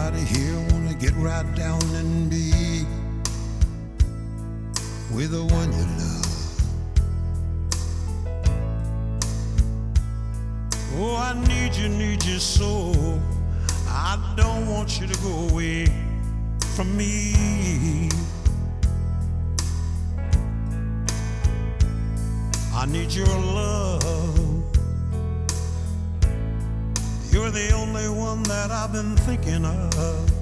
Everybody here wanna get right down and be with the one you love. Oh, I need you so. I don't want you to go away from me. I need your love. You're the only one that I've been thinking of.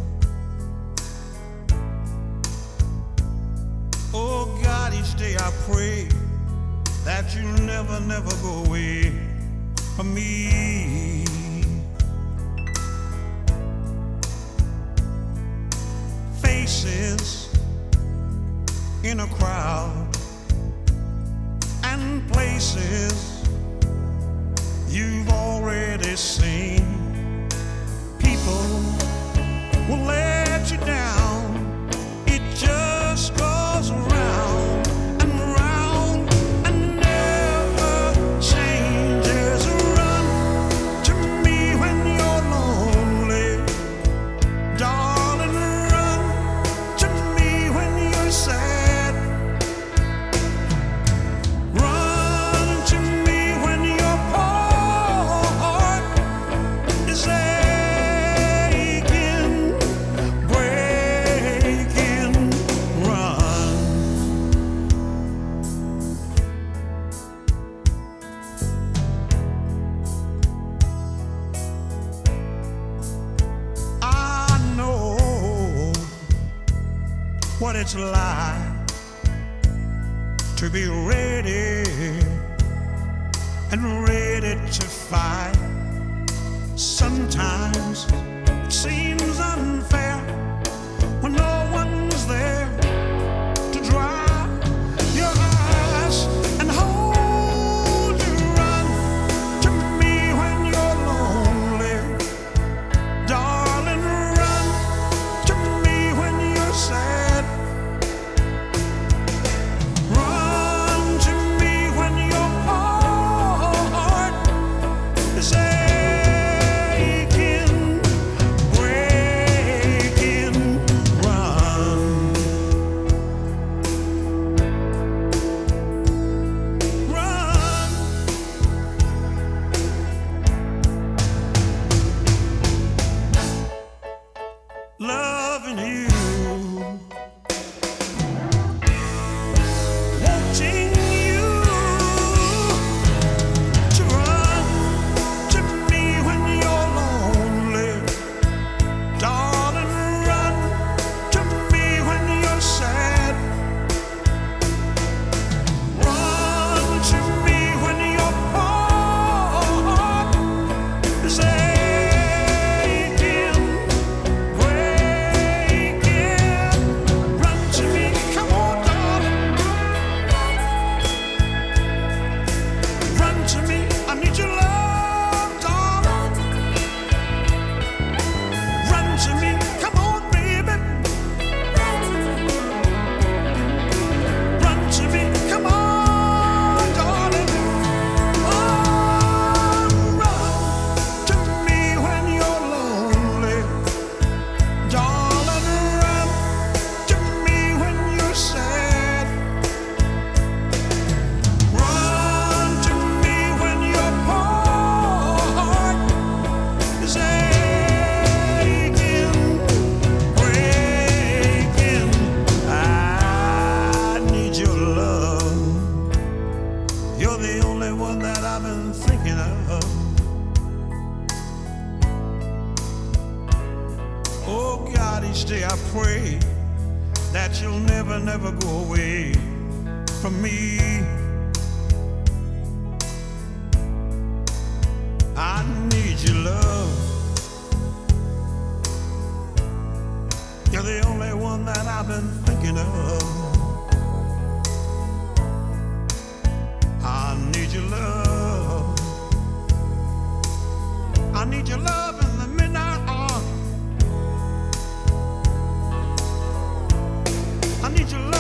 Oh God, each day I pray that you'll never, never go away from me. Faces in a crowd and places you've already seen. People will let you down. It just goes around and round and never changes. Run to me when you're lonely, darling. Run to me when you're sad. Run to me when your heart is aching, breaking. Run. I know what it's like to be ready and ready to fight. Sometimes it seems unfair when no one's there to dry your eyes and hold you. Run to me when you're lonely, darling. Run to me when you're sad. Run to me when your heart is aching, breaking. Run. Run. Loving you, wanting you to run to me when you're lonely, darling. Run to me when you're sad. Run to me when your heart is aching, breaking. Run to me, come on, darling. Run to me, I need your love, darling. Run to me, come on, baby. Run to me, come on, darling. Oh, run to me when you're lonely, darling. Run to me when you're sad. Run to me when your heart is aching, breaking. I need your love. You're the only one that I've been thinking of. Oh God, each day I pray that you'll never, never go away from me. I need your love. You're the only one that I've been thinking of. I need your love. I need your love in the midnight hour. I need your love.